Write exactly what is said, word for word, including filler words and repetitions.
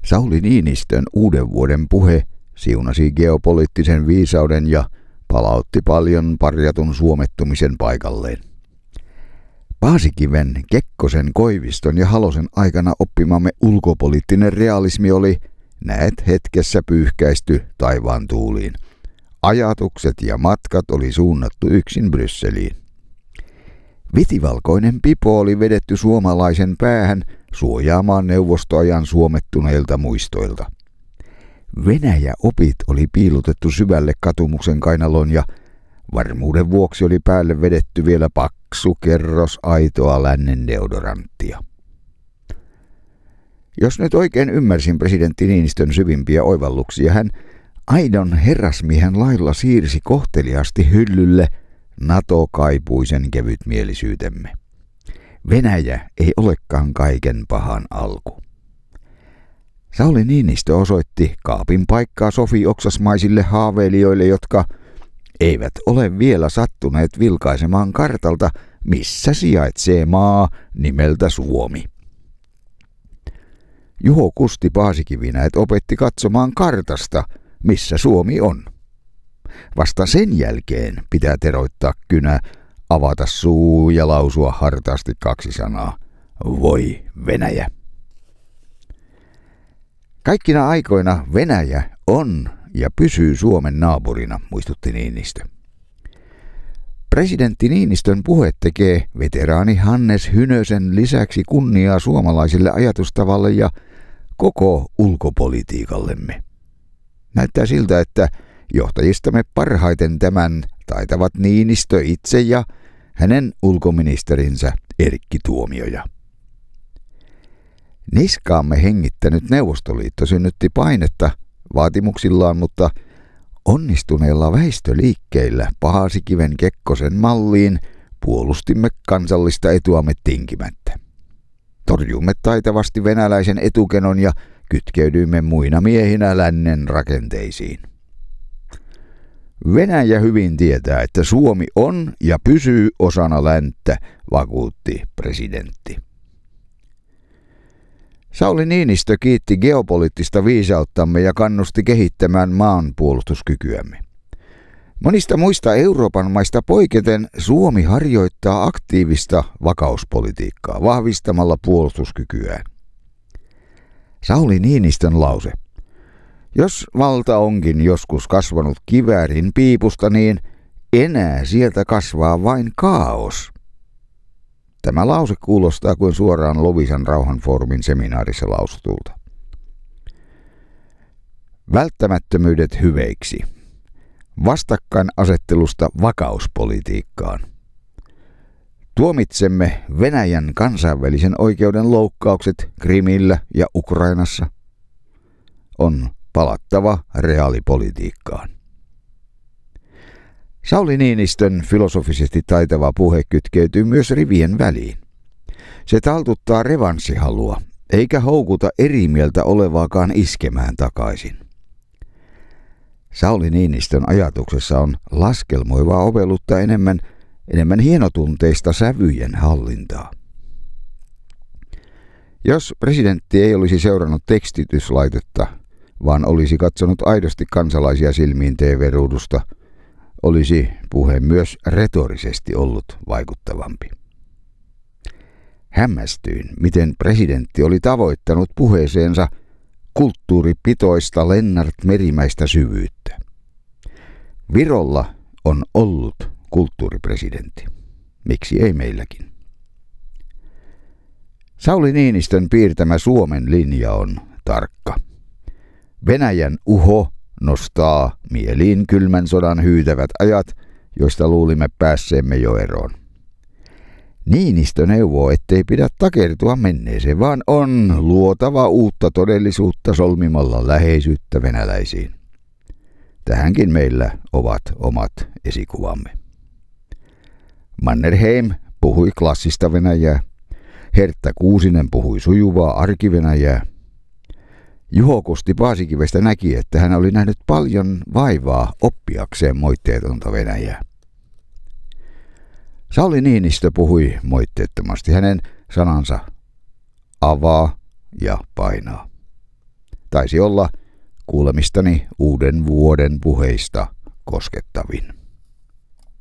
Sauli Niinistön uuden vuoden puhe siunasi geopoliittisen viisauden ja palautti paljon parjatun suomettumisen paikalleen. Paasikiven, Kekkosen, Koiviston ja Halosen aikana oppimamme ulkopoliittinen realismi oli, näet hetkessä pyyhkäisty taivaan tuuliin. Ajatukset ja matkat oli suunnattu yksin Brysseliin. Vitivalkoinen pipo oli vedetty suomalaisen päähän suojaamaan neuvostoajan suomettuneilta muistoilta. Venäjä-opit oli piilotettu syvälle katumuksen kainaloon ja varmuuden vuoksi oli päälle vedetty vielä paksu kerros aitoa lännen deodoranttia. Jos nyt oikein ymmärsin presidentti Niinistön syvimpiä oivalluksia, hän aidon herrasmiehen lailla siirsi kohteliasti hyllylle NATO-kaipuisen kevytmielisyytemme. Venäjä ei olekaan kaiken pahan alku. Sauli Niinistö osoitti kaapin paikkaa sofi-oksasmaisille haaveilijoille, jotka eivät ole vielä sattuneet vilkaisemaan kartalta, missä sijaitsee maa nimeltä Suomi. Juho Kusti Paasikivinäet opetti katsomaan kartasta, missä Suomi on. Vasta sen jälkeen pitää teroittaa kynä, avata suu ja lausua hartaasti kaksi sanaa. Voi Venäjä! Kaikkina aikoina Venäjä on ja pysyy Suomen naapurina, muistutti Niinistö. Presidentti Niinistön puhe tekee veteraani Hannes Hynösen lisäksi kunniaa suomalaisille ajatustavalle ja koko ulkopolitiikallemme. Näyttää siltä, että johtajistamme parhaiten tämän taitavat Niinistö itse ja hänen ulkoministerinsä Erkki Tuomioja. Niskaamme hengittänyt Neuvostoliitto synnytti painetta vaatimuksillaan, mutta onnistuneella väistöliikkeillä Paasikiven Kekkosen malliin puolustimme kansallista etuamme tinkimättä. Torjuimme taitavasti venäläisen etukenon ja kytkeytyimme muina miehinä lännen rakenteisiin. Venäjä hyvin tietää, että Suomi on ja pysyy osana länttä, vakuutti presidentti. Sauli Niinistö kiitti geopoliittista viisauttamme ja kannusti kehittämään maan puolustuskykyämme. Monista muista Euroopan maista poiketen Suomi harjoittaa aktiivista vakauspolitiikkaa vahvistamalla puolustuskykyään. Sauli Niinistön lause. Jos valta onkin joskus kasvanut kiväärin piipusta, niin enää sieltä kasvaa vain kaos. Tämä lause kuulostaa kuin suoraan Loviisan rauhanfoorumin seminaarissa lausutulta. Välttämättömyydet hyveiksi. Vastakkainasettelusta vakauspolitiikkaan. Tuomitsemme Venäjän kansainvälisen oikeuden loukkaukset Krimillä ja Ukrainassa. On palattava reaalipolitiikkaan. Sauli Niinistön filosofisesti taitava puhe kytkeytyy myös rivien väliin. Se taltuttaa revanssihalua, eikä houkuta eri mieltä olevaakaan iskemään takaisin. Sauli Niinistön ajatuksessa on laskelmoivaa ovelutta enemmän, enemmän hienotunteista sävyjen hallintaa. Jos presidentti ei olisi seurannut tekstityslaitetta, vaan olisi katsonut aidosti kansalaisia silmiin T V-ruudusta, olisi puhe myös retorisesti ollut vaikuttavampi. Hämmästyin, miten presidentti oli tavoittanut puheeseensa kulttuuripitoista Lennart Merimäistä syvyyttä. Virolla on ollut kulttuuripresidentti. Miksi ei meilläkin? Sauli Niinistön piirtämä Suomen linja on tarkka. Venäjän uho nostaa mieliin kylmän sodan hyytävät ajat, joista luulimme päässeemme jo eroon. Niinistö neuvoo, ettei pidä takertua menneeseen, vaan on luotava uutta todellisuutta solmimalla läheisyyttä venäläisiin. Tähänkin meillä ovat omat esikuvamme. Mannerheim puhui klassista Venäjää, Hertta Kuusinen puhui sujuvaa arkivenäjää. Juho Kusti Paasikivestä näki, että hän oli nähnyt paljon vaivaa oppiakseen moitteetonta Venäjää. Sauli Niinistö puhui moitteettomasti. Hänen sanansa avaa ja painaa. taisi olla kuulemistani uuden vuoden puheista koskettavin.